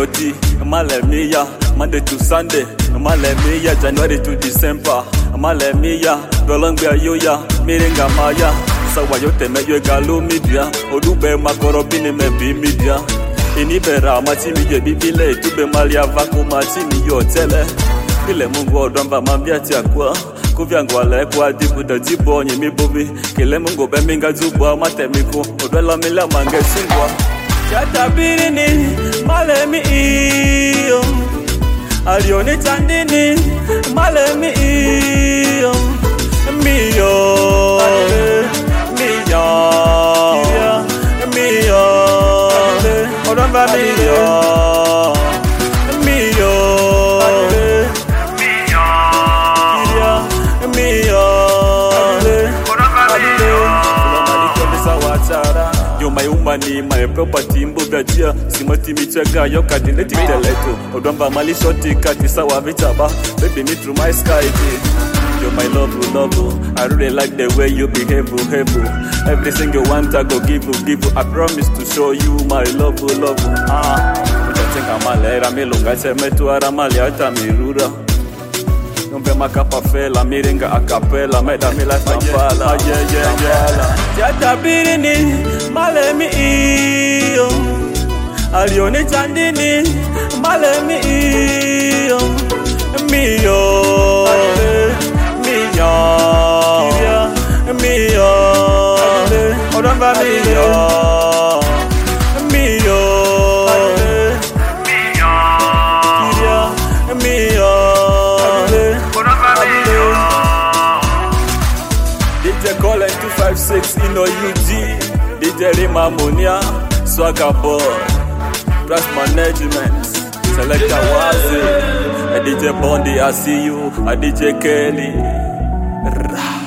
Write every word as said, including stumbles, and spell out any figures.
Goti, Malemia, Monday to Sunday, Malemia, January to December, Malemia, Belonga Yoya, Miringa Maya, Sawayote Meyo Galo Media, Odube Makorobini Mebi Media, Inibera, Matimi Bibile, Tube Malia Vaku Matimi Yotele, Ile Mungu Odamba Mambia Tiakwa, Kuviangwale, Kwa Dibu the Jibo, Yimibobi, Kile Mungu Beminga Zubwa, Matemiko, Odela Mila Mange Singwa. Chatabirini, malemi iyo Alioni chandini, malemi iyo Miyo, miyo, miyo Odamba miyo, miyo, miyo, miyo Odamba miyo Sawatara Yo my umani, my property mbugatia Simati michega, yo kadineti teleto Odamba mali shoti kati sawa vitaba Baby me through my sky Yo my love, love I really like the way you behave, behave Every single one I go give you, give you I promise to show you my love, love Ah, uchatenga malera milunga Chemetu aramali hata mirura Numbe makapa fela, miringa akapela Meda mi life Kampala, yeah, yeah, yeah Chatabirini, malemi iyo Alioni chandini, malemi iyo Miyo, miyo, miyo Odamba miyo, miyo, miyo, miyo D J Colin two five six Ino U G D J Rima Monia Swagger Boy Trust Management Selector Wazi D J Bondi I see you D J Kelly Rah.